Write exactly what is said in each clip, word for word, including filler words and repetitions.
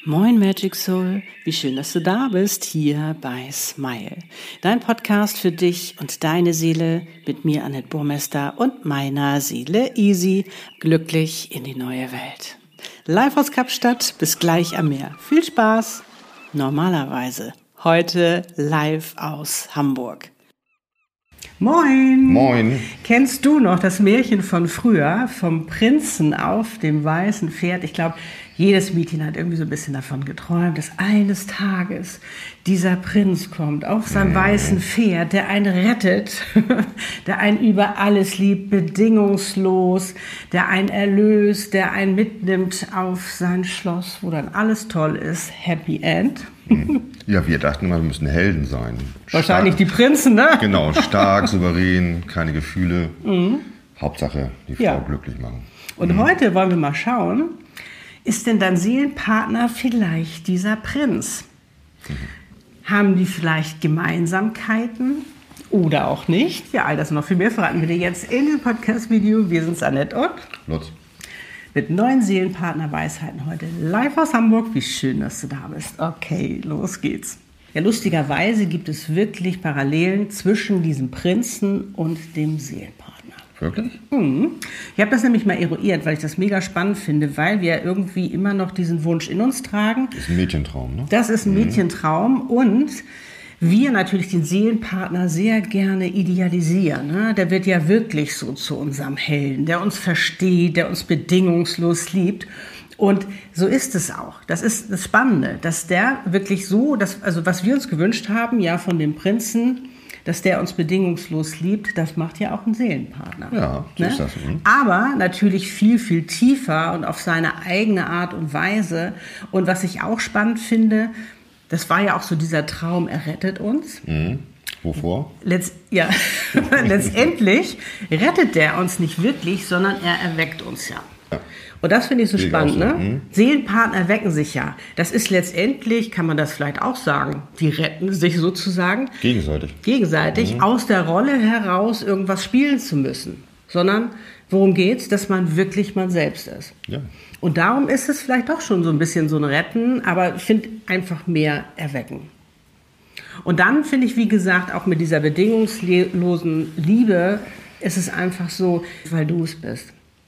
Moin Magic Soul, wie schön, dass du da bist, hier bei Smile. Dein Podcast für dich und deine Seele mit mir, Annette Burmester, und meiner Seele Easy, glücklich in die neue Welt. Live aus Kapstadt, bis gleich am Meer. Viel Spaß! Normalerweise, heute live aus Hamburg. Moin! Moin! Kennst du noch das Märchen von früher, vom Prinzen auf dem weißen Pferd? Ich glaube, jedes Mädchen hat irgendwie so ein bisschen davon geträumt, dass eines Tages dieser Prinz kommt auf seinem weißen Pferd, der einen rettet, der einen über alles liebt, bedingungslos, der einen erlöst, der einen mitnimmt auf sein Schloss, wo dann alles toll ist. Happy End. Ja, wir dachten immer, wir müssen Helden sein. Wahrscheinlich Stark, die Prinzen, ne? Genau, stark, souverän, keine Gefühle. Mhm. Hauptsache, die Frau Ja. glücklich machen. Und Mhm. heute wollen wir mal schauen, ist denn dein Seelenpartner vielleicht dieser Prinz? Mhm. Haben die vielleicht Gemeinsamkeiten oder auch nicht? Ja, all das und noch viel mehr verraten wir dir jetzt in dem Podcast-Video. Wir sind Annette und Lutz. mit neuen Seelenpartner-Weisheiten heute live aus Hamburg. Wie schön, dass du da bist. Okay, los geht's. Ja, lustigerweise gibt es wirklich Parallelen zwischen diesem Prinzen und dem Seelenpartner. Wirklich? Mhm. Ich habe das nämlich mal eruiert, weil ich das mega spannend finde, weil wir irgendwie immer noch diesen Wunsch in uns tragen. Das ist ein Mädchentraum, ne? Das ist ein Mädchentraum und wir natürlich den Seelenpartner sehr gerne idealisieren. Ne? Der wird ja wirklich so zu unserem Helden, der uns versteht, der uns bedingungslos liebt. Und so ist es auch. Das ist das Spannende, dass der wirklich so, dass, also was wir uns gewünscht haben, ja von dem Prinzen, dass der uns bedingungslos liebt, das macht ja auch ein Seelenpartner. Ja, so ne? ist das. Mhm. Aber natürlich viel, viel tiefer und auf seine eigene Art und Weise. Und was ich auch spannend finde, das war ja auch so dieser Traum, er rettet uns. Mhm. Wovor? Letzt, ja, letztendlich rettet der uns nicht wirklich, sondern er erweckt uns ja. Ja. Und das finde ich so Sehe ich spannend, auch so. ne? Mhm. Seelenpartner erwecken sich ja. Das ist letztendlich, kann man das vielleicht auch sagen, die retten sich sozusagen Gegenseitig. gegenseitig aus der Rolle heraus irgendwas spielen zu müssen. Sondern worum geht's? Dass man wirklich man selbst ist. Ja. Und darum ist es vielleicht doch schon so ein bisschen so ein Retten, aber ich finde einfach mehr erwecken. Und dann finde ich, wie gesagt, auch mit dieser bedingungslosen Liebe ist es einfach so, weil du es bist.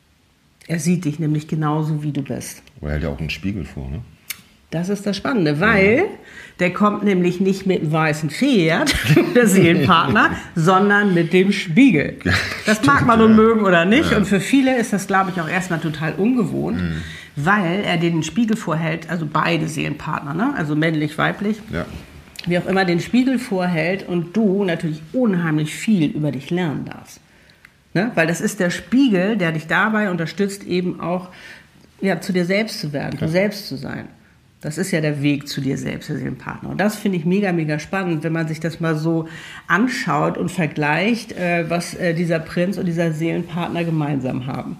Er sieht dich nämlich genauso, wie du bist. Aber er hält ja auch einen Spiegel vor, ne? Das ist das Spannende, weil der kommt nämlich nicht mit dem weißen Pferd, der Seelenpartner, sondern mit dem Spiegel. Das mag man nun mögen oder nicht. Ja. Und für viele ist das, glaube ich, auch erstmal total ungewohnt, mhm. weil er den Spiegel vorhält, also beide Seelenpartner, ne? Also männlich, weiblich, Ja. wie auch immer, den Spiegel vorhält und du natürlich unheimlich viel über dich lernen darfst. Ne? Weil das ist der Spiegel, der dich dabei unterstützt, eben auch ja, zu dir selbst zu werden, du selbst zu sein. Das ist ja der Weg zu dir selbst, der Seelenpartner. Und das finde ich mega, mega spannend, wenn man sich das mal so anschaut und vergleicht, äh, was äh, dieser Prinz und dieser Seelenpartner gemeinsam haben.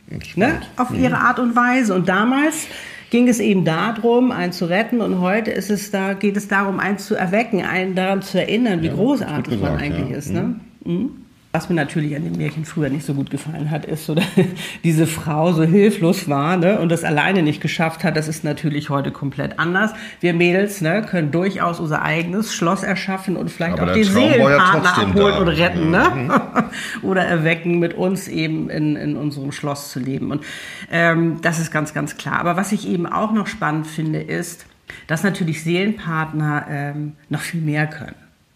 Ne? Auf ihre Art und Weise. Und damals ging es eben darum, einen zu retten, und heute ist es da, geht es darum, einen zu erwecken, einen daran zu erinnern, wie Ja, großartig gut man gesagt, eigentlich ja. ist. Ne? Mhm. Was mir natürlich an dem Märchen früher nicht so gut gefallen hat, ist so, dass diese Frau so hilflos war, ne, und das alleine nicht geschafft hat. Das ist natürlich heute komplett anders. Wir Mädels, ne, können durchaus unser eigenes Schloss erschaffen und vielleicht Aber auch der den Traum war ja Seelenpartner trotzdem abholen da. und retten, Mhm. ne? Oder erwecken, mit uns eben in, in unserem Schloss zu leben. Und ähm, das ist ganz, ganz klar. Aber was ich eben auch noch spannend finde, ist, dass natürlich Seelenpartner ähm, noch viel mehr können.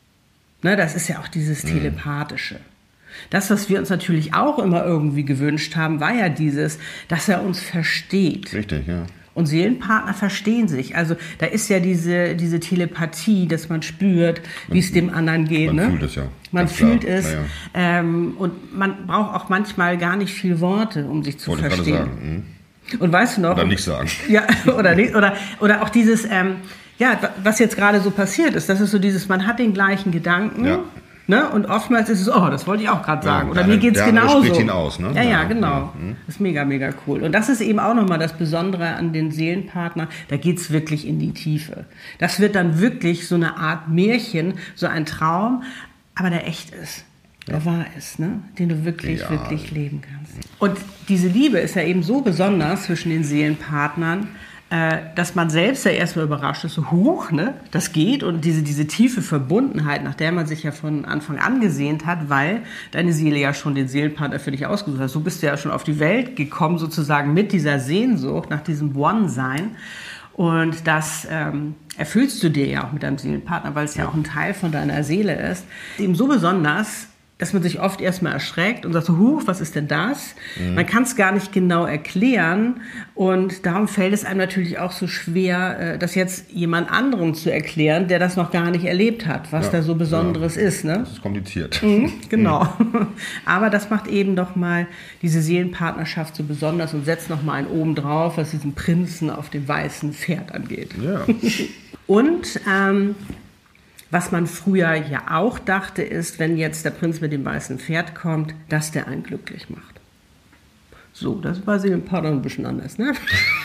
Ne, das ist ja auch dieses Telepathische. Das, was wir uns natürlich auch immer irgendwie gewünscht haben, war ja dieses, dass er uns versteht. Richtig, ja. Und Seelenpartner verstehen sich. Also da ist ja diese, diese Telepathie, dass man spürt, wie es dem anderen geht. Man ne? fühlt es ja. Man ganz klar. fühlt es. Ja, ja. Ähm, und man braucht auch manchmal gar nicht viel Worte, um sich zu Wollte ich gerade verstehen. sagen. Mhm. Und weißt du noch? Oder nicht sagen. Ja, oder nicht. Oder, oder auch dieses, ähm, ja, was jetzt gerade so passiert ist, das ist so dieses, man hat den gleichen Gedanken. Ja. Ne? Und oftmals ist es, oh, das wollte ich auch gerade sagen. Ja, Oder der mir andere- geht's der andere genauso. spricht ihn aus, ne? Ja, ja, Ja, genau. ja, mhm. Das ist mega, mega cool. Und das ist eben auch nochmal das Besondere an den Seelenpartner. Da geht's wirklich in die Tiefe. Das wird dann wirklich so eine Art Märchen, so ein Traum, aber der echt ist. Der wahr ist, ne? Den du wirklich, Ja. wirklich leben kannst. Und diese Liebe ist ja eben so besonders zwischen den Seelenpartnern, dass man selbst ja erstmal überrascht ist, so huch, ne, das geht und diese, diese tiefe Verbundenheit, nach der man sich ja von Anfang an gesehnt hat, weil deine Seele ja schon den Seelenpartner für dich ausgesucht hat. So bist du ja schon auf die Welt gekommen, sozusagen mit dieser Sehnsucht nach diesem One-Sein. Und das ähm, erfüllst du dir ja auch mit deinem Seelenpartner, weil es ja auch ein Teil von deiner Seele ist. Eben so besonders, dass man sich oft erstmal erschreckt und sagt so, huch, was ist denn das? Mhm. Man kann es gar nicht genau erklären und darum fällt es einem natürlich auch so schwer, das jetzt jemand anderem zu erklären, der das noch gar nicht erlebt hat, was ja, da so Besonderes ja. ist. Ne? Das ist kompliziert. Mhm, genau. Mhm. Aber das macht eben doch mal diese Seelenpartnerschaft so besonders und setzt noch mal einen oben drauf, was diesen Prinzen auf dem weißen Pferd angeht. Ja. Und ähm, was man früher ja auch dachte, ist, wenn jetzt der Prinz mit dem weißen Pferd kommt, dass der einen glücklich macht. So, das war Seelenpartner ein bisschen anders, ne?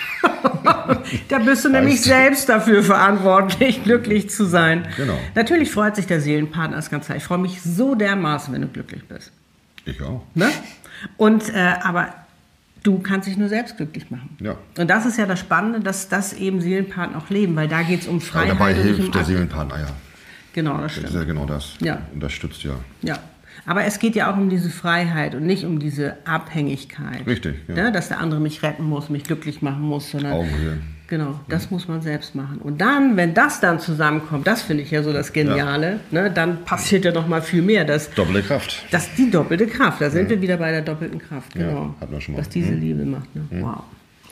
Da bist du nämlich selbst dafür verantwortlich, glücklich zu sein. Genau. Natürlich freut sich der Seelenpartner das ganze Zeit. Ich freue mich so dermaßen, wenn du glücklich bist. Ich auch. Ne? Und, äh, aber du kannst dich nur selbst glücklich machen. Ja. Und das ist ja das Spannende, dass das eben Seelenpartner auch leben, weil da geht es um Freiheit. Aber dabei hilft um der Seelenpartner, ja. Genau, das stimmt. Das ist ja genau das. Ja. Unterstützt ja. Ja. Aber es geht ja auch um diese Freiheit und nicht um diese Abhängigkeit. Richtig, ja. Ja, dass der andere mich retten muss, mich glücklich machen muss, sondern Augenhöhe. Genau, das mhm. muss man selbst machen. Und dann, wenn das dann zusammenkommt, das finde ich ja so das Geniale, ja. ne, dann passiert ja noch mal viel mehr. Das, doppelte Kraft. Das die doppelte Kraft, da sind mhm. wir wieder bei der doppelten Kraft, genau. Ja, hatten wir schon mal. Was diese mhm. Liebe macht. Ne? Mhm. Wow.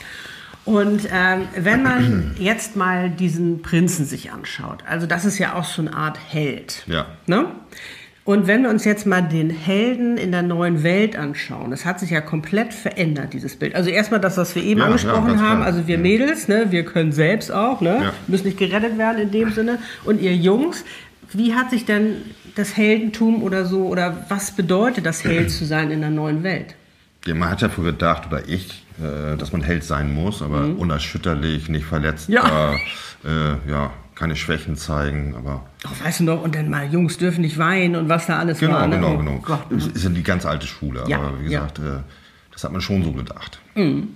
Und ähm, wenn man jetzt mal diesen Prinzen sich anschaut, also das ist ja auch so eine Art Held. Ja. Ne? Und wenn wir uns jetzt mal den Helden in der neuen Welt anschauen, das hat sich ja komplett verändert, dieses Bild. Also erstmal das, was wir eben ja, angesprochen ja, haben, klar. also wir Mädels, ne, wir können selbst auch, ne, ja. müssen nicht gerettet werden in dem Sinne. Und ihr Jungs, wie hat sich denn das Heldentum oder so, oder was bedeutet das, Held zu sein in der neuen Welt? Ja, man hat ja früher gedacht, oder ich, äh, dass man Held sein muss, aber mhm. unerschütterlich, nicht verletzbar, ja. Äh, ja, keine Schwächen zeigen, aber... Ach, weißt du noch, und dann mal, Jungs dürfen nicht weinen und was da alles genau, war. Ne? Genau, oh, genau, Gott, genau. Das ist ja die ganz alte Schule, ja, aber wie gesagt, ja. äh, das hat man schon so gedacht. Mhm.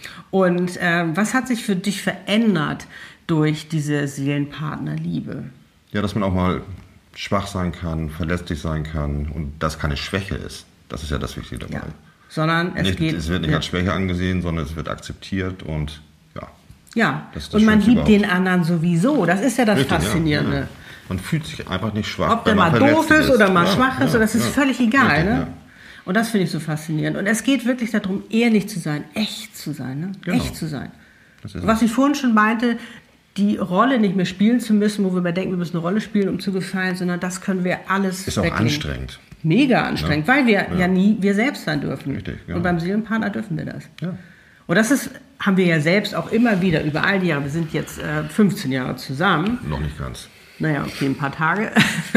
Und äh, was hat sich für dich verändert durch diese Seelenpartnerliebe? Ja, dass man auch mal schwach sein kann, verletzlich sein kann und das keine Schwäche ist. Das ist ja das Wichtige dabei. Ja. Sondern es nicht, geht... Es wird nicht ja. als Schwäche angesehen, sondern es wird akzeptiert und ja. Ja, das ist das und man Schönste liebt überhaupt. den anderen sowieso. Das ist ja das Richtig, Faszinierende. Ja, ja. Man fühlt sich einfach nicht schwach. Ob der mal doof ist oder mal ja, schwach ist, ja, das ist ja. völlig egal. Richtig, Ne? ja. Und das finde ich so faszinierend. Und es geht wirklich darum, ehrlich zu sein, echt zu sein. Ne? Genau. Echt zu sein. Das ist Was ich vorhin schon meinte, die Rolle nicht mehr spielen zu müssen, wo wir mal denken, wir müssen eine Rolle spielen, um zu gefallen, sondern das können wir alles ist auch weglegen. anstrengend. Mega anstrengend, Ja. weil wir Ja. ja nie wir selbst sein dürfen. Richtig, ja. Und beim Seelenpartner dürfen wir das. Ja. Und das ist, haben wir ja selbst auch immer wieder über all die Jahre, wir sind jetzt äh, fünfzehn Jahre zusammen. Noch nicht ganz. Naja, okay, ein paar Tage,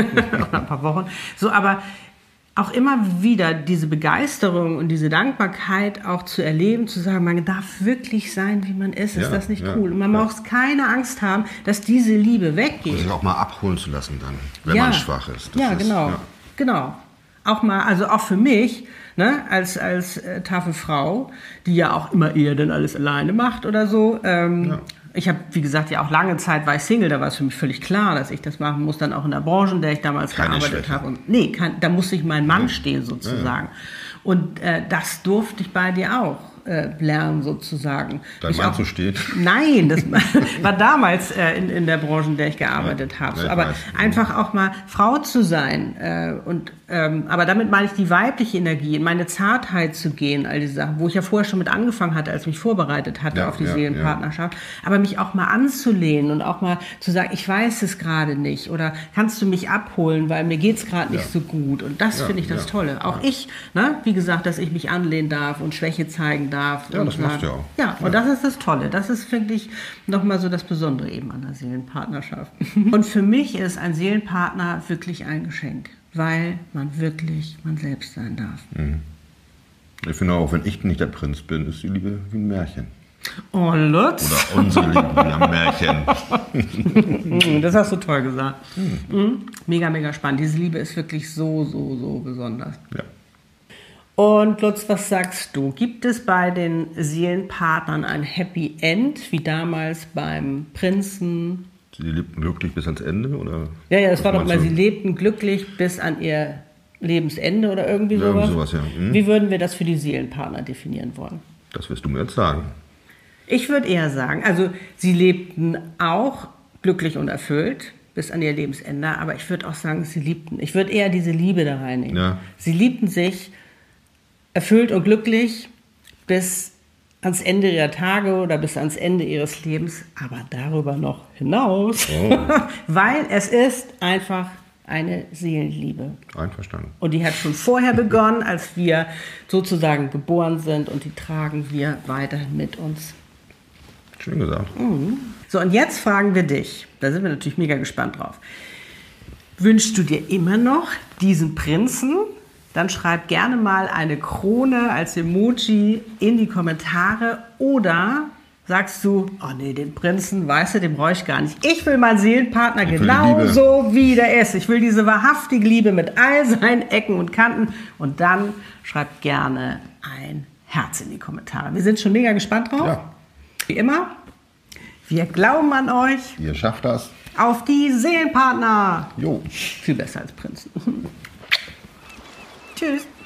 ein paar Wochen. So, aber auch immer wieder diese Begeisterung und diese Dankbarkeit auch zu erleben, zu sagen, man darf wirklich sein, wie man ist. Ist Ja, das nicht ja, cool? Und man ja. muss keine Angst haben, dass diese Liebe weggeht. Sich auch mal abholen zu lassen dann, wenn Ja. man schwach ist. Das ja, ist, genau, ja. genau. Auch mal, also auch für mich, ne, als, als äh, taffe Frau, die ja auch immer eher denn alles alleine macht oder so. Ähm, Ja. Ich habe, wie gesagt, ja auch lange Zeit war ich Single, da war es für mich völlig klar, dass ich das machen muss, dann auch in der Branche, in der ich damals Keine gearbeitet Schwäche. habe. Und nee, kein, da musste ich mein Mann stehen sozusagen. Und äh, das durfte ich bei dir auch äh, lernen sozusagen. Dein Mich Mann auch- zu stehen? Nein, das war damals äh, in, in der Branche, in der ich gearbeitet habe. ja, ich Aber weiß. einfach auch mal Frau zu sein. Äh, und, ähm, aber damit meine ich die weibliche Energie, in meine Zartheit zu gehen, all diese Sachen, wo ich ja vorher schon mit angefangen hatte, als ich mich vorbereitet hatte Ja, auf die ja, Seelenpartnerschaft. Aber mich auch mal anzulehnen und auch mal zu sagen, ich weiß es gerade nicht. Oder kannst du mich abholen, weil mir geht es gerade nicht Ja. so gut. Und das Ja, finde ich das ja, Tolle. Auch ja. ich, ne, wie gesagt, dass ich mich anlehnen darf und Schwäche zeigen darf. Ja, und das machst du ja auch. Ja, und das ist das Tolle. Das ist wirklich nochmal so das Besondere eben an der Seelenpartnerschaft. Und für mich ist ein Seelenpartner wirklich ein Geschenk, weil man wirklich man selbst sein darf. Ich finde auch, wenn ich nicht der Prinz bin, ist die Liebe wie ein Märchen. Oh, Lutz, Oder unsere Liebe wie ein Märchen. das hast du toll gesagt. Mhm. Mega, mega spannend. Diese Liebe ist wirklich so, so, so besonders. Ja. Und Lutz, was sagst du? Gibt es bei den Seelenpartnern ein Happy End, wie damals beim Prinzen? Sie lebten glücklich bis ans Ende, oder? Ja, ja, das war doch mal, sie lebten glücklich bis an ihr Lebensende oder irgendwie ja, sowas. sowas ja. Hm? Wie würden wir das für die Seelenpartner definieren wollen? Das wirst du mir jetzt sagen. Ich würde eher sagen, also sie lebten auch glücklich und erfüllt bis an ihr Lebensende, aber ich würde auch sagen, sie liebten. Ich würde eher diese Liebe da reinnehmen. Ja. Sie liebten sich erfüllt und glücklich bis ans Ende ihrer Tage oder bis ans Ende ihres Lebens, aber darüber noch hinaus, oh. weil es ist einfach eine Seelenliebe. Einverstanden. Und die hat schon vorher begonnen, als wir sozusagen geboren sind, und die tragen wir weiterhin mit uns. Schön gesagt. Mhm. So, und jetzt fragen wir dich, da sind wir natürlich mega gespannt drauf. Wünschst du dir immer noch diesen Prinzen? Dann schreib gerne mal eine Krone als Emoji in die Kommentare. Oder sagst du, oh nee, den Prinzen, weißt du, den brauche ich gar nicht. Ich will meinen Seelenpartner genauso wie der ist. Ich will diese wahrhaftige Liebe mit all seinen Ecken und Kanten. Und dann schreibt gerne ein Herz in die Kommentare. Wir sind schon mega gespannt drauf. Ja. Wie immer, wir glauben an euch. Ihr schafft das. Auf die Seelenpartner. Jo. Viel besser als Prinzen. Tschüss.